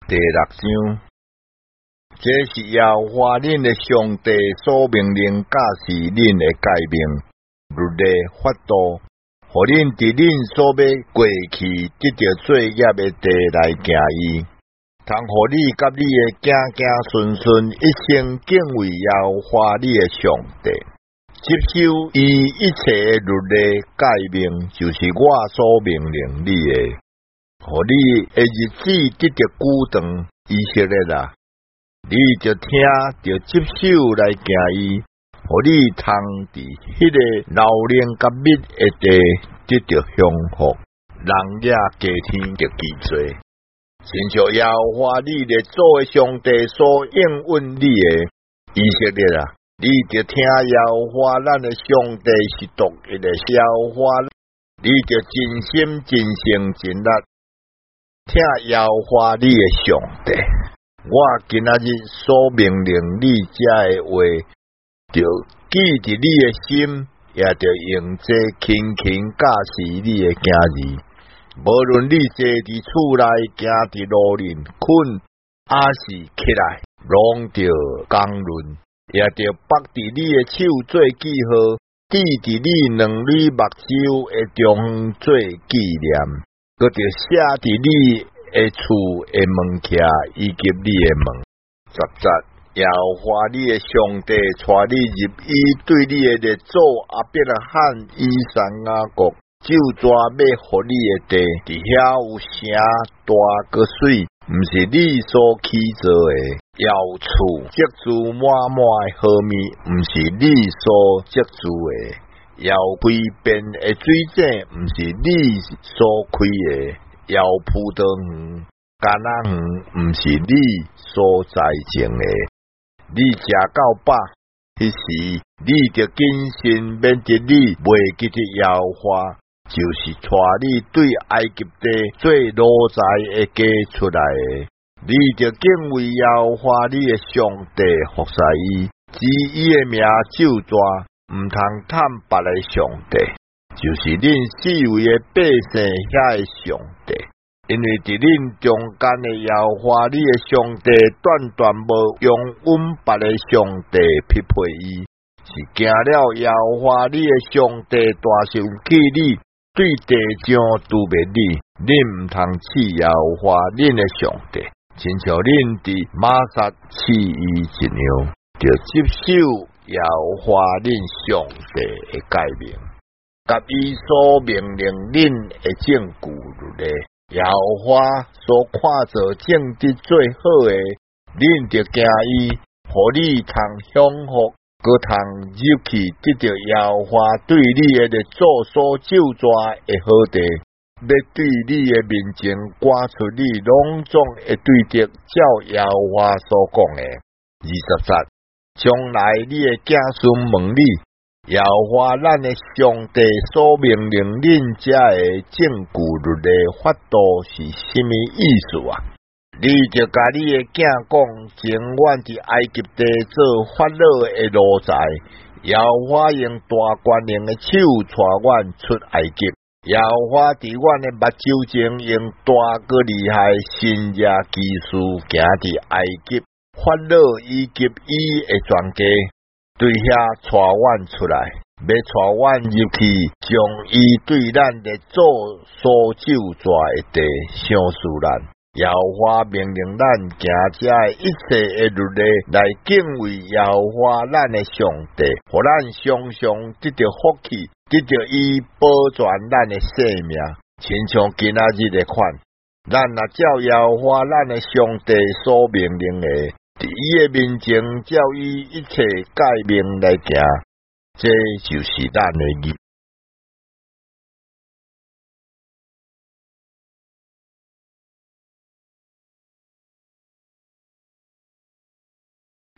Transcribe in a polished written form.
第6章，这是耶和华恁的上帝所命令教示恁的诫命、律例、法度，互恁伫恁所要过去得到作业的地来行伊，通互你甲你的子子孙孙一生敬畏耶和华你的上帝，接受伊一切的律例诫命，就是我所命令你的。互你的日子得到久长，以色列啊，你就听着接受来行伊，互你通伫迄个老年甲密的地得到享福，人也加添着基座。亲像耶和华你的主的上帝所应允你的，以色列啊，你就听耶和华咱的上帝是独一的耶和华，你就真心真性真力听耶和华你的上帝。我今仔日所命令你遮的话，就记伫你的心，也就用这轻轻教示你的囝儿。无论你坐伫厝内，行伫路面，困还是起来，拢着讲论，也着绑伫你的手做记号，滴伫你两蕊目睭的中央做纪念。搁着写伫你的厝的门徛，以及你的门。耶和华你的上帝带你入伊对你的列祖亚伯拉罕、以撒、雅各，就抓要互你的地，伫遐有城大个水，毋是你所起造的；要厝积住满满的好米，毋是你所积住的；要开遍的水井，毋是你所开的；要葡萄园、橄榄园，毋是你所栽种的。你食到饱，迄时你着谨慎，免得你袂记得耶和华，就是带你对埃及地做奴才的家出来的。你着敬畏耶和华你的上帝，服侍伊，指伊的名咒抓，毋通探别的上帝，就是恁四围的百姓遐的上帝。因为伫恁中间的耶和华你的上帝，断无用阮别的上帝匹配伊，是惊了耶和华你的上帝大生气你，对地上除灭你，恁毋通试耶和华恁的上帝，亲像恁伫玛撒试伊一样，就接受耶和华恁上帝的诫命，甲伊所命令恁的证据律例。耶和华所看做正直最好的，恁着行伊，互你通享福，搁通入去得到耶和华对你的列祖所咒抓的好地，要对你的面前刮出你拢总会对着照耶和华所讲的。27，将来你的子孙问你，耶和华咱的上帝所命令恁遮的证据律例法度是甚么意思啊？你就甲你的囝讲，前阮伫埃及地做法老的奴才，耶和华用大权能的手带阮出埃及，耶和华伫阮的目睭前用大个厉害神业奇事，行伫埃及法老以及伊的全家。对遐带阮出来，要带阮入去，将伊对咱的祖所咒抓的地赏赐咱。耶和华命令咱行遮的一切的律例，来敬畏耶和华咱的上帝，互咱常常得到福气，得到伊保全咱的性命，亲像今仔日的款。咱若照耶和华咱的上帝所命令的，伫伊的面前，照伊一切诫命来行，这就是咱的义。